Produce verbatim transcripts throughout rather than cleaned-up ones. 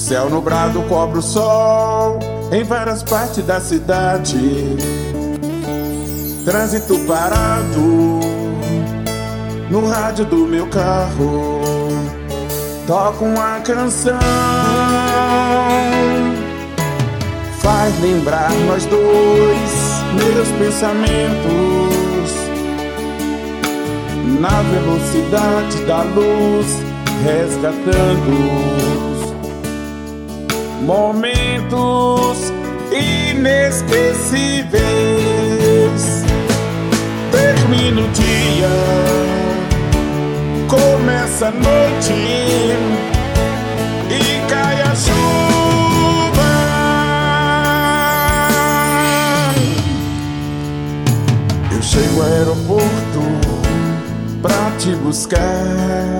Céu nublado cobre o sol em várias partes da cidade. Trânsito parado no rádio do meu carro. Toca uma canção, faz lembrar nós dois, meus pensamentos na velocidade da luz, resgatando momentos inesquecíveis. Termina o dia, começa a noite e cai a chuva. Eu chego ao aeroporto pra te buscar.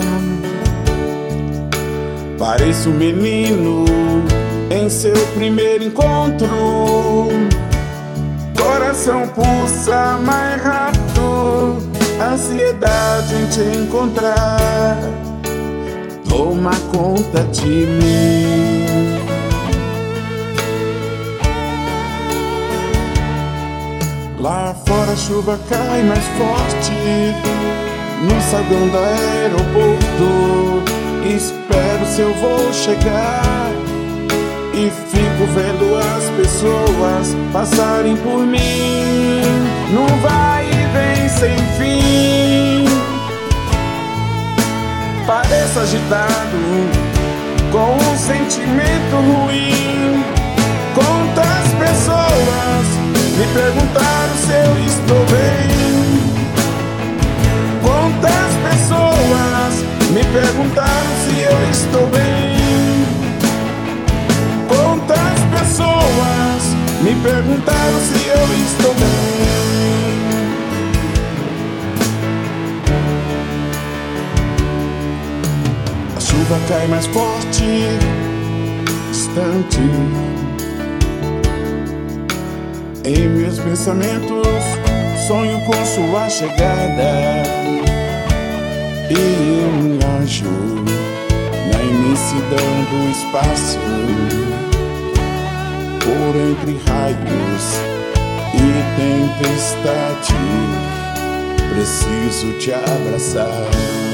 Pareço um menino em seu primeiro encontro. Coração pulsa mais rápido, ansiedade em te encontrar toma conta de mim. Lá fora a chuva cai mais forte no saguão do aeroporto. Espero seu voo chegar e fico vendo as pessoas passarem por mim. Não vai e vem sem fim. Pareço agitado com um sentimento ruim. Quantas pessoas me perguntaram se eu estou bem. Quantas pessoas me perguntaram se eu estou bem. Quantas pessoas me perguntaram se eu estou bem. A chuva cai mais forte, distante. Em meus pensamentos sonho com sua chegada. E eu me anjo na imensidão do espaço. Por entre raios e tempestade, preciso te abraçar.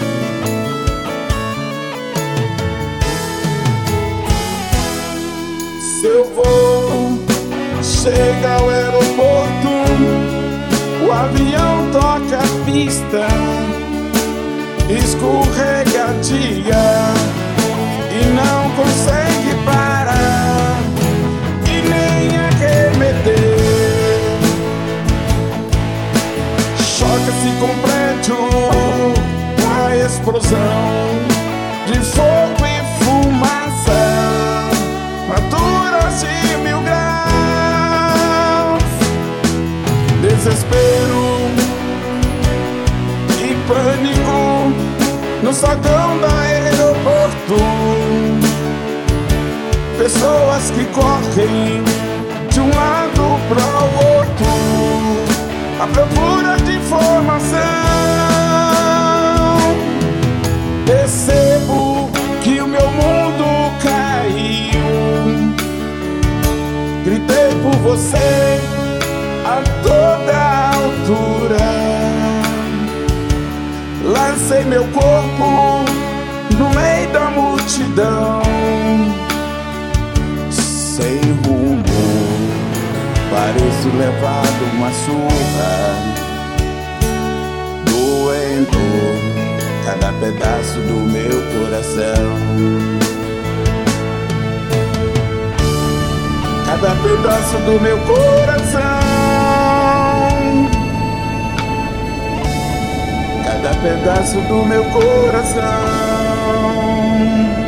Seu voo chega ao aeroporto, o avião toca a pista, escorregadia e não consegue parar e nem arremeter. Choca-se com o prédio, a explosão de fogo e fumaça, alturas de mil graus. Desespero e pânico no saguão do aeroporto. Pessoas que correm de um lado para o outro à procura de informação. Percebo que o meu mundo caiu. Gritei por você a toda altura. Lancei meu corpo no meio da multidão. Sem rumo, pareço levado uma surra, doendo cada pedaço do meu coração. Cada pedaço do meu coração. Cada pedaço do meu coração.